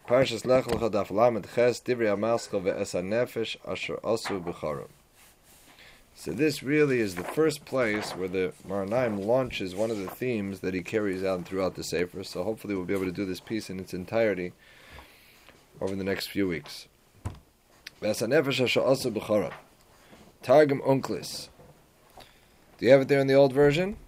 Parshas Lech Lecha Daf Lamed Ches Divrei HaMaschil Ve'es HaNefesh Asher Asu B'Chorim. So this really is the first place where the Maranaim launches one of the themes that he carries out throughout the Sefer. So hopefully we'll be able to do this piece in its entirety over the next few weeks. Ve'es HaNefesh Asher Asu B'Chorim. Targum Unklis. Do you have it there in the old version?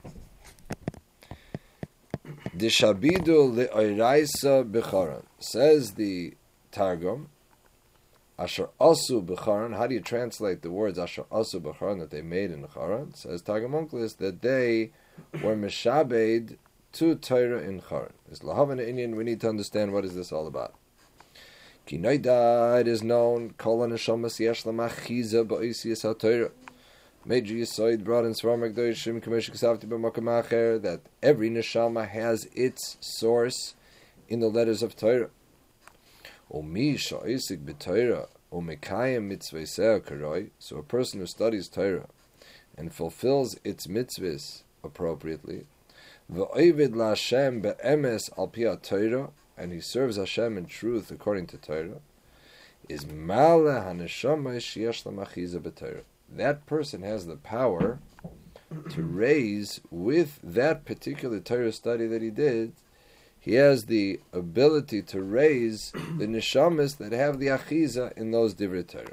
Dishabidu le'oiraisa b'charan. Says the Targum, Asher asu b'charan. How do you translate the words Asher asu b'charan that they made in Charan? Says Targum Unklis that they were mishabed to Torah in Charan. As Lahavan Indian, we need to understand what is this all about. Ki noida, it is known, kol ha-neshamas yesh la'machiza ba'oisiyas ha-Torah. Major Yisoid brought in Svarmak Doishim Kameshik Savti B'Makam Acher that every neshama has its source in the letters of Torah. Omi sha'isik b'Torah umekayim mitzveseh karoi. So a person who studies Torah and fulfills its mitzvahs appropriately, v'oivid la'Hashem be'emes al pi Torah, and he serves Hashem in truth according to Torah, is ma'ale haneshama sheyesh la'machiza b'Torah. That person has the power to raise, with that particular Torah study that he did, he has the ability to raise the neshamas that have the achiza in those divrei Torah.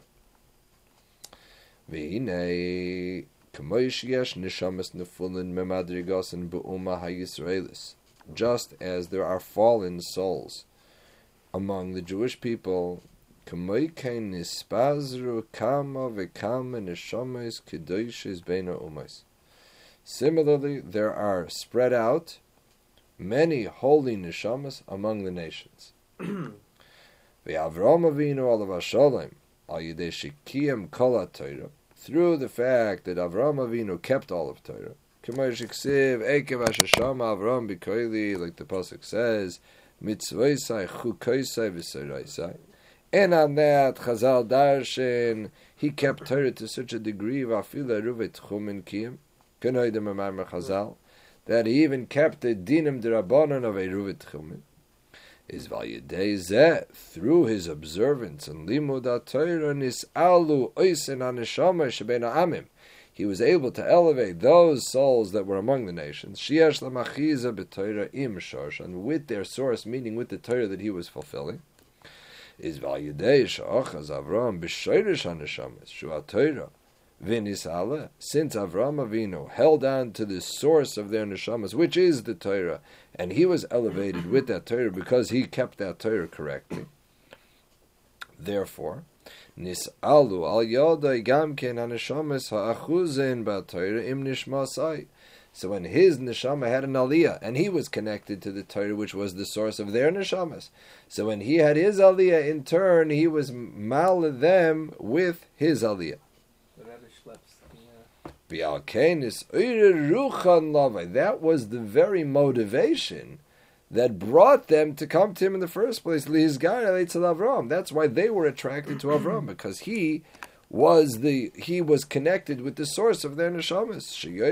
V'hinei k'moish yesh neshamas nefulin memadrigasin be'uma ha'Yisraelis. Just as there are fallen souls among the Jewish people, similarly, there are spread out many holy neshamas among the nations. Through the fact that Avraham Avinu kept all of Torah, like the pasuk says, and on that, Chazal Darshan, he kept Torah to such a degree, that he even kept the dinim d'Rabbanan of a Ruvet Chumin. Is Vayyadei through his observance and limud Torah nisalu oisen haneshama shebein ha'amim, he was able to elevate those souls that were among the nations, sheyesh la'machiza b'Torah im shorshan, with their source, meaning with the Torah that he was fulfilling. Is Vayyadei sha'achaz Avram b'shoirish haneshamas shu'a Torah v'nisala, since Avram Avinu held on to the source of their neshamas, which is the Torah, and he was elevated with that Torah because he kept that Torah correctly. Therefore, nisalu al yodai gamken haneshamas ha'achuzin ba'Torah im nishmasai. So when his neshama had an aliyah, and he was connected to the Torah, which was the source of their neshamas, so when he had his aliyah, in turn, he was mal them with his aliyah. That was the very motivation that brought them to come to him in the first place. That's why they were attracted to Avram, because he was connected with the source of their neshamas.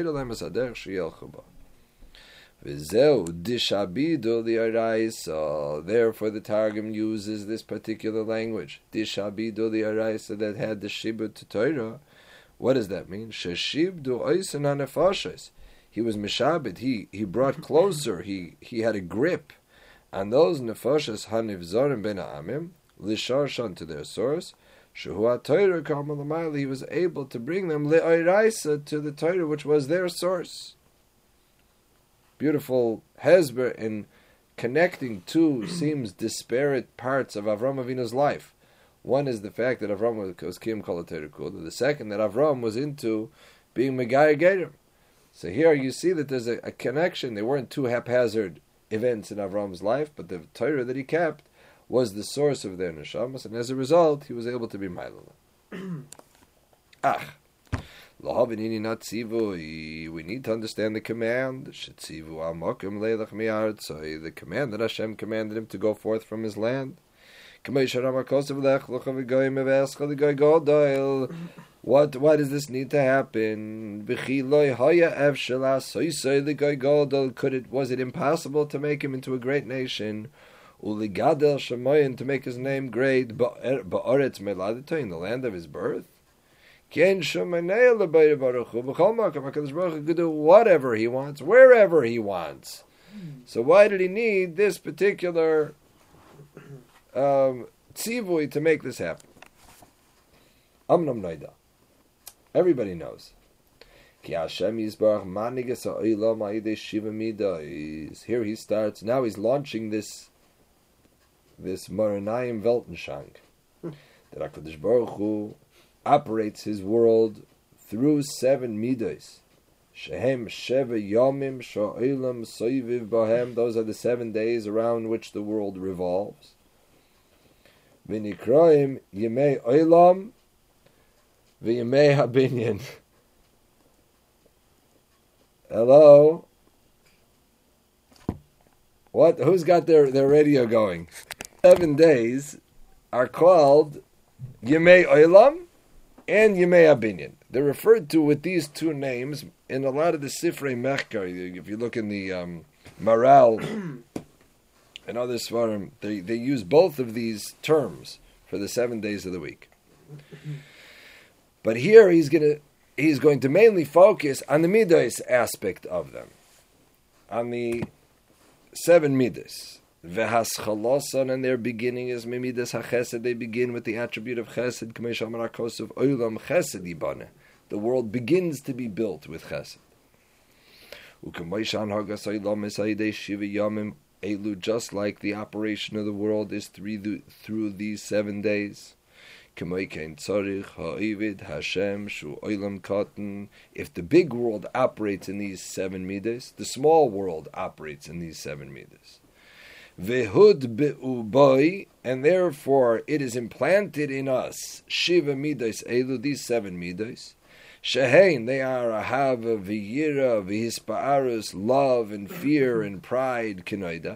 Therefore, the Targum uses this particular language, dishabidu li'araisa, that had the shibud to Torah. What does that mean? Sheshibdu oisen hanefashos. He was mishabed. He brought closer. He had a grip on those nefashos hanivzarim ben ha'amim lisharshan, to their source. Shehu Torah kamal l'mayla, he was able to bring them le'oiraisa, to the Torah which was their source. Beautiful hezber in connecting two seems disparate parts of Avram Avinu's life. One is the fact that Avram was kiyum kol Torah kula. The second, that Avram was into being Megayah Gerim. So here you see that there's a connection. They weren't two haphazard events in Avram's life, but the Torah that he kept was the source of their neshamas, and as a result, he was able to be ma'ilala. We need to understand the command. The command that Hashem commanded him to go forth from his land. What does this need to happen? Was it impossible to make him into a great nation? Uligadel Shemayim, to make his name great, ba'aretz meladito, in the land of his birth. Ken Shemanei leBayir Baruch Hu, b'chol makom HaKadosh Baruch Hu could do whatever he wants, wherever he wants. So why did he need this particular tzivui to make this happen? Amnam Noida. Everybody knows. Ki Hashem Yisbarach manigas ha'olam ha'idei shiva midos. Here he starts. Now he's launching this Maranayim Weltanschauung. That HaKadosh Baruch Hu operates his world through 7 midos. Shehem sheva yomim sha'olam soiviv bahem. Those are the 7 days around which the world revolves. V'nikroim yemei olam v'yemei habinyan. Hello? What? Who's got their radio going? 7 days are called Yemei Olam and Yemei Habinyan. They're referred to with these 2 names in a lot of the Sifrei Mechkar. If you look in the Maral and other Svarim, they use both of these terms for the 7 days of the week. But here he's going to mainly focus on the midos aspect of them, on the 7 midos. V'haschalosan, and their beginning is midas hachesed. They begin with the attribute of chesed. K'mei she'amar HaKosov olam chesed yibana. The world begins to be built with chesed. U'k'mei she'anhagas olam es ha'idei shiva yomim elu. Just like the operation of the world is through these 7 days. If the big world operates in these 7 midas, the small world operates in these 7 midas. Vehud be'uboy, and therefore it is implanted in us shiva midas elu, these 7 midas. Shehein, they are ahava v'yira v'hispa'arus, love and fear and pride, kinoida.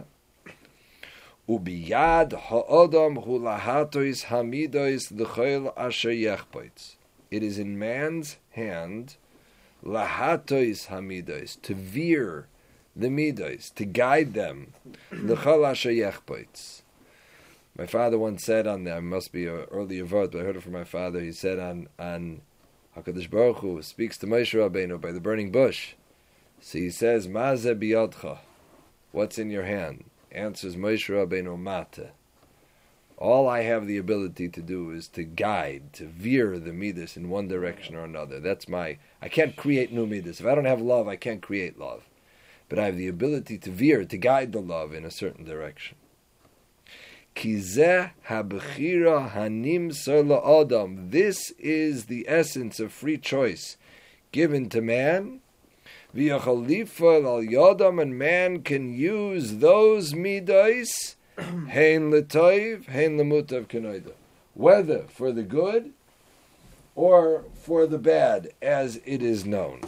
Ubiyad ha'odam hu lahatois hamidois l'choil asher yechpoitz. It is in man's hand, lahatois hamidois, to veer the midois, to guide them, l'choil asher yechpoitz. My father once said on that, must be an earlier vote, but I heard it from my father. He said on HaKadosh Baruch Hu speaks to Moshe Rabbeinu by the burning bush. So he says, Mazeh biyadcha, what's in your hand? Answers Moshe Rabbeinu, Mata. All I have the ability to do is to guide, to veer the midas in one direction or another. I can't create new midas. If I don't have love, I can't create love. But I have the ability to veer, to guide the love in a certain direction. Kizeh habechira hanim sola adam. This is the essence of free choice given to man. V'yachalifa al yodam, and man can use those midas, hein l'toiv, hein l'mutav k'noida, whether for the good or for the bad, as it is known.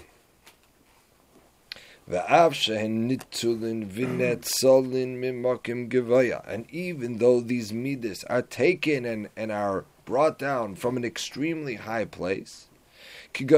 V'av shehen nitzulin v'netzolin mimakim gevaya, and even though these midas are taken and are brought down from an extremely high place, like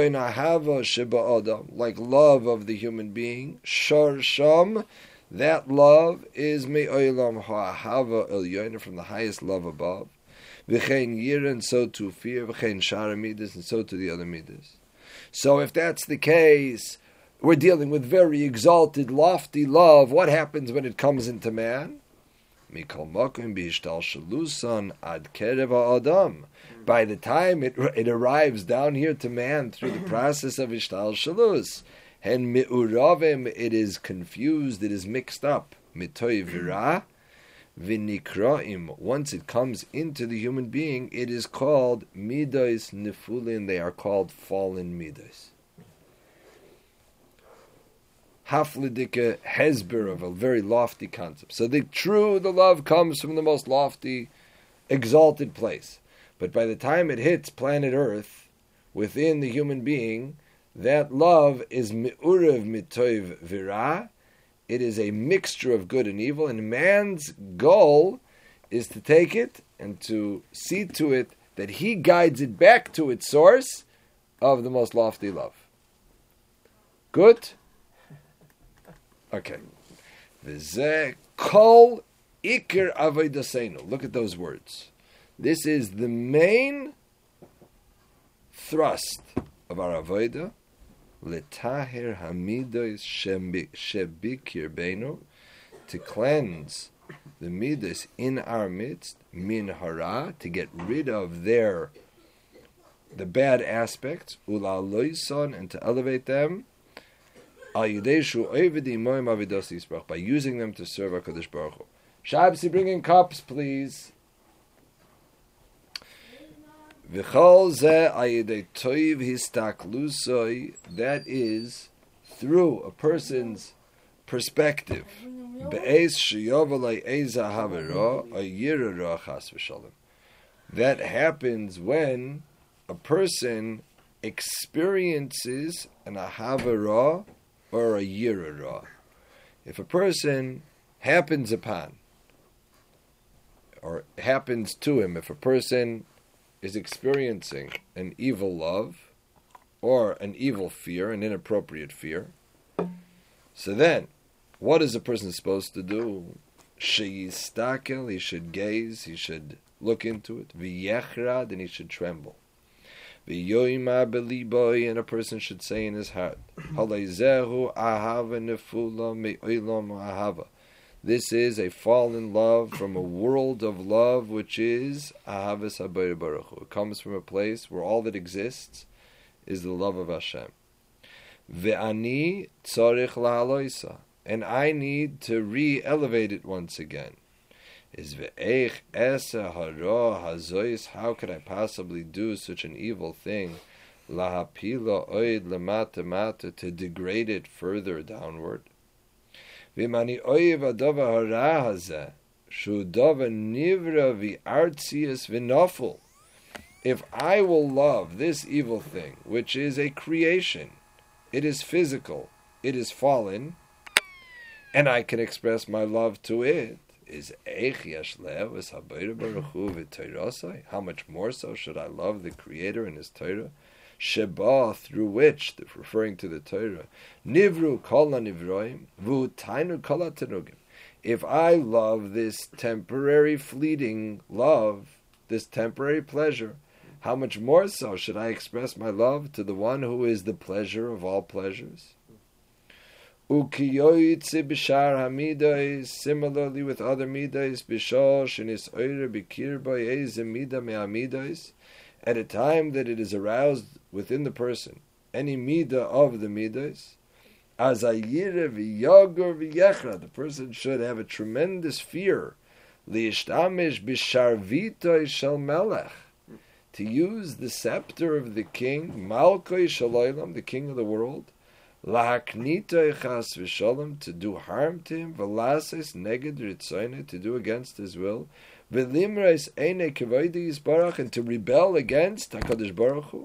love of the human being, shar sham, that love is me'olam ha'ahava elyoina, from the highest love above. V'chein yira, and so to fear. V'chein shara midas, and so to the other midas. So if that's the case, we're dealing with very exalted, lofty love. What happens when it comes into man? Mikol makom b'ishtal shalusan ad kerev ha'adam. By the time it arrives down here to man through the process of ishtal shalus, and mi'uravim, it is confused, it is mixed up. Mitoy v'ra v'nikraim. Once it comes into the human being, it is called midos nefulin. They are called fallen midos. Hafledika hesber, of a very lofty concept. So the love comes from the most lofty, exalted place. But by the time it hits planet Earth, within the human being, that love is mi'urev mitoiv v'ra. It is a mixture of good and evil, and man's goal is to take it and to see to it that he guides it back to its source of the most lofty love. Good? Okay. V'zeh kol Ikar avodaseinu. Look at those words. This is the main thrust of our avodah. Letahir hamidos shebikir beinu, to cleanse the midas in our midst, min hara, to get rid of the bad aspects, ula loison, and to elevate them, al yideshu oivedi moim avidos yisbrach, by using them to serve HaKadosh Baruch Hu. Shabsi, bring in cups, please. V'chol ze ayidei toiv histaklusoi, that is through a person's perspective. Be'ez sheyovalei eza havera ayirara chas v'shalom. That happens when a person experiences an ahavera or a yirara. If a person happens upon, or happens to him, if a person is experiencing an evil love or an evil fear, an inappropriate fear, so then, what is a person supposed to do? Sheyistakel, he should gaze, he should look into it. V'yechrad, and he should tremble. V'yoyma beliboy, and a person should say in his heart, Halayzehu ahava nefula me'olam ahava. This is a fallen love from a world of love, which is Ahavas HaBorei Baruch Hu. It comes from a place where all that exists is the love of Hashem. Ve'ani tzorich lahaloisa, and I need to re-elevate it once again. Is ve'eich esa hara hazois, how could I possibly do such an evil thing? Lahapila oid lamata mata, to degrade it further downward. V'mani oyev adava hara hazeh, shu dava nivra v'artzias v'naful. If I will love this evil thing, which is a creation, it is physical, it is fallen, and I can express my love to it, is eich yashlev es habayra baruch hu v'toirosai. How much more so should I love the Creator and His Torah? Sheba, through which, referring to the Torah, nivru kol nivroim v'utainu kol tenugim. If I love this temporary fleeting love, this temporary pleasure, how much more so should I express my love to the one who is the pleasure of all pleasures? Ukiyoyitzi b'shar hamidais, similarly with other midais, b'shal shenis oire b'kirba yeze mida me'amidais, at a time that it is aroused within the person, any midah of the midais, as ayire v'yagur v'yechra, the person should have a tremendous fear, li'ishtamish b'sharvitoi shel melech, to use the scepter of the king, Malkoi Shaloilam, the king of the world, Lahaknitoi Chas V'Shalom, to do harm to him, V'lases Neged Ritzoyne, to do against his will, V'limreis Eine Kevoidi Yisbarach, and to rebel against HaKadosh Baruch Hu.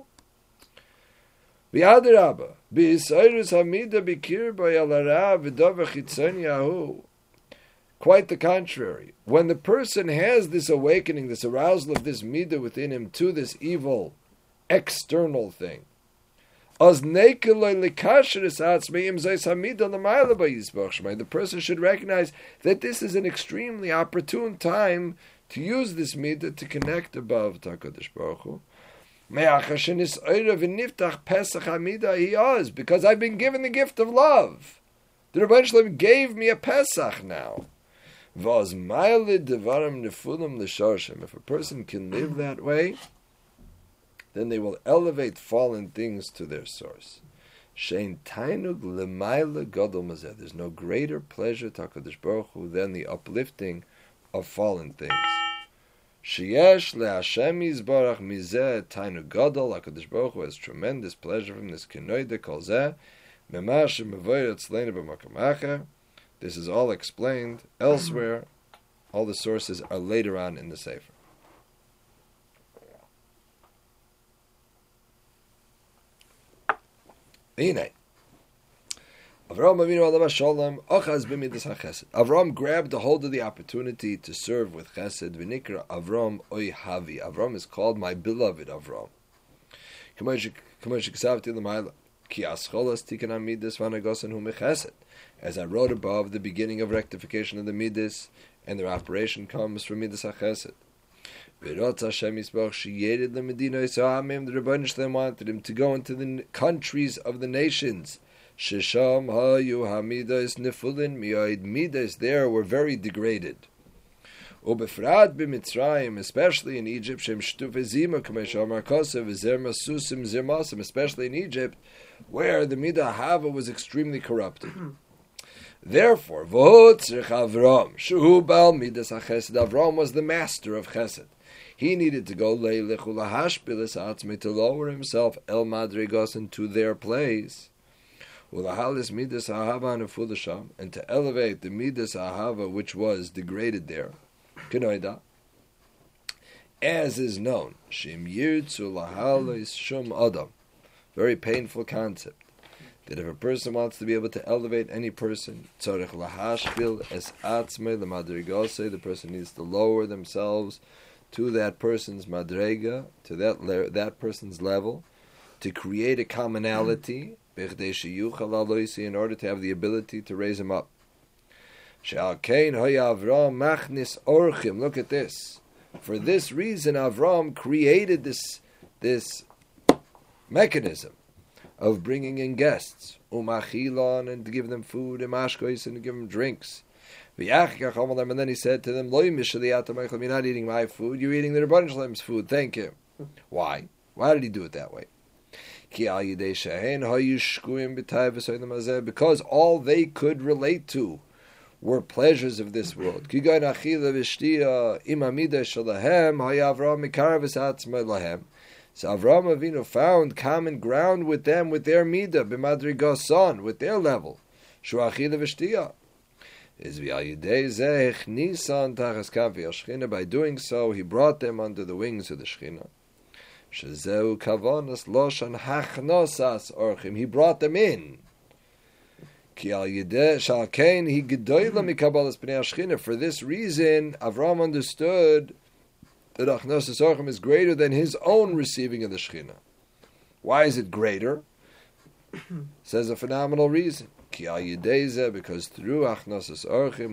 V'adarabba, B'Yisayrus Hamida B'Kir B'Yalara V'Dov V'Chitzon Yahu. Quite the contrary. When the person has this awakening, this arousal of this midah within him to this evil external thing, the person should recognize that this is an extremely opportune time to use this midah to connect above HaKadosh Baruch Hu. Because I've been given the gift of love. The Rebbeinu Shalom gave me a Pesach now. If a person can live that way, then they will elevate fallen things to their source. There's no greater pleasure to HaKadosh Baruch Hu than the uplifting of fallen things. HaKadosh Baruch Hu has tremendous pleasure from this kenoide kol zeh. This is all explained elsewhere. All the sources are later on in the Sefer. Avram grabbed a hold of the opportunity to serve with chesed. V'nikra Avram oihavi. Avram is called my beloved Avram. As I wrote above, the beginning of rectification of the midas and their operation comes from Midas HaChesed. V'rotz Hashem Yisbarach sheyered leMedina Yisrael Amim. The Rebbeinu Shalom wanted him to go into the countries of the nations. Shesham hayu hamidas nefulin mi'oid. Midas there were very degraded. Ubefrat b'Mitzrayim, especially in Egypt, shem shtufe zima k'mei Amar Kosev v'zer masusim zir masim, especially in Egypt, where the midah hava was extremely corrupted. Therefore, v'hotzrich Avram shu bal midas hachesed. Avram was the master of chesed. He needed to go leilichu lahashpilis atzmei, to lower himself el madrigos, into their place. Ulahalis midas ahava nefulasham, and to elevate the midas ahava which was degraded there. Kenoida, as is known, shim yirtzu lahalis shum adam. Very painful concept. That if a person wants to be able to elevate any person, tzorich lahashpil es atzmei lemadrigose, the person needs to lower themselves to that person's madrega, to that person's level, to create a commonality, in order to have the ability to raise him up. Look at this. For this reason, Avram created this mechanism of bringing in guests, and to give them food, and to give them drinks. And then he said to them, you're not eating my food, you're eating the Rebbeinu Shalom's food. Thank you. Why? Why did he do it that way? Because all they could relate to were pleasures of this world. So Avraham Avinu found common ground with them, with their midah, b'madrigason, with their level. By doing so, he brought them under the wings of the Shechina. He brought them in. For this reason, Avram understood that Achnosas Orchim is greater than his own receiving of the Shechina. Why is it greater? Says a phenomenal reason. Because through Achnosas Orchim,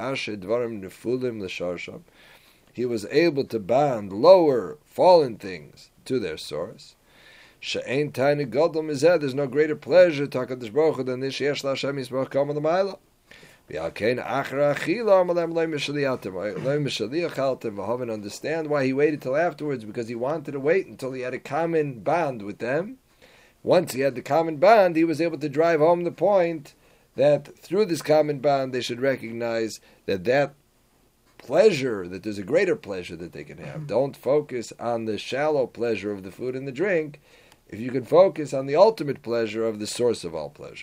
he was able to bond lower, fallen things to their source. She'ein tiny gadol mizeh. There's no greater pleasure to HaKadosh Baruch Hu than this. Sheyesh LaHashem Yisbarach Kama L'mayla. V'alkein achra achila amalem loy mishaliyatem loy mishaliyachaltem v'hoven. Understand why he waited till afterwards, because he wanted to wait until he had a common bond with them. Once he had the common bond, he was able to drive home the point that through this common bond they should recognize that pleasure, that there's a greater pleasure that they can have. Don't focus on the shallow pleasure of the food and the drink, if you can focus on the ultimate pleasure of the source of all pleasure.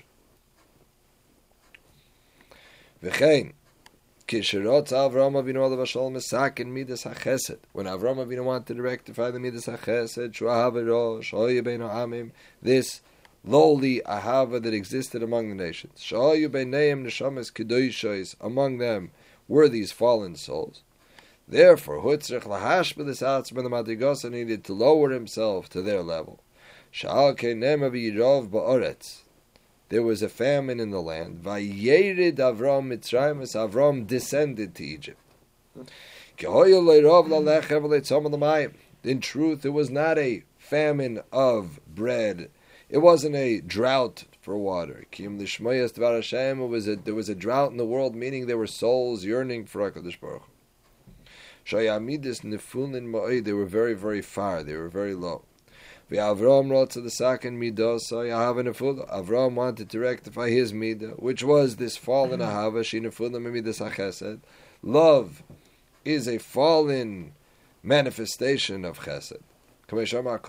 V'chein, kisherot Avraham Avinu alav hashalom mesaken midas hachesed. When Avraham Avinu wanted to rectify the midas hachesed, shu ahava shoyu beinu amim, this lowly ahava that existed among the nations, shoyu beineim neshamas kedoshos, among them were these fallen souls. Therefore, hutzrich lahashbelis atzma, the madrigosa needed to lower himself to their level. There was a famine in the land. Vayered Avram Mitzrayim, as Avram descended to Egypt. In truth, it was not a famine of bread. It wasn't a drought for water. There was a drought in the world, meaning there were souls yearning for HaKadosh Baruch Hu. They were very, very far. They were very low. Avram wrote to the second midah, so Avram wanted to rectify his midah, which was this fallen ahava, shinefula midas hachesed. Love is a fallen manifestation of chesed. The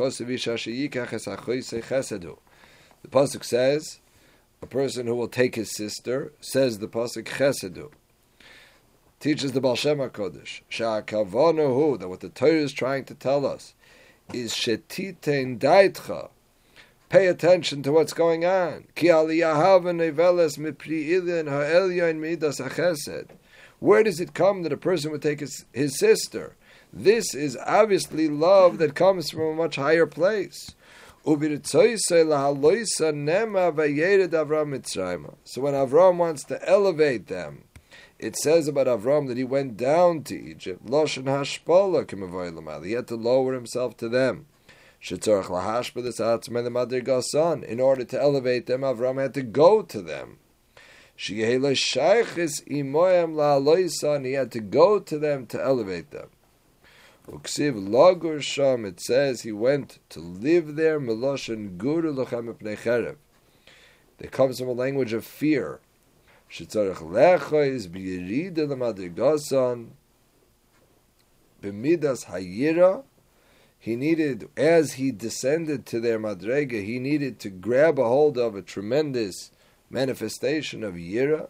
pasuk says, a person who will take his sister, says the pasuk chesedu. Teaches the Baal Shem HaKodesh, she'akavonu, that what the Torah is trying to tell us is shetiten daitcha. Pay attention to what's going on. Ki aliyahav neveles mipri ilin ha'elyon midas hachesed. Where does it come that a person would take his sister? This is obviously love that comes from a much higher place. So when Avram wants to elevate them, it says about Avram that he went down to Egypt. Loshen hashpala k'mavoy l'mayla. He had to lower himself to them. Shetzorach lahashpa d'satzmei l'madrigasan. In order to elevate them, Avram had to go to them. Sheyehei shaychis imoyam la'aloisan. He had to go to them to elevate them. Uksiv lagur sham. It says he went to live there. Meloshen guru lochem epnei cherev. It comes from a language of fear. Shetzorach lecha is b'yirida l'madrigasan b'midas hayira. He needed, as he descended to their madrega, he needed to grab a hold of a tremendous manifestation of yira.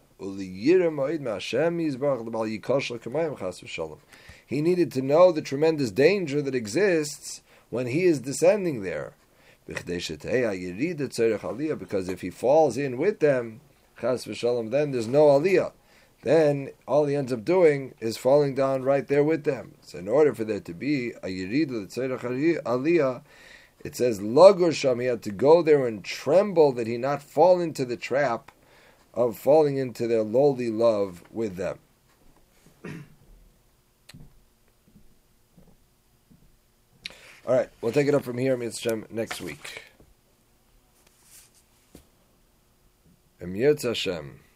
He needed to know the tremendous danger that exists when he is descending there. Because if he falls in with them, chas v'shalom, then there's no aliyah. Then all he ends up doing is falling down right there with them. So in order for there to be a yirida l'tzorech aliyah, it says lagur sham, he had to go there and tremble that he not fall into the trap of falling into their lowly love with them. All right, we'll take it up from here, Mitzvah, next week. Em Yirtzeh Hashem.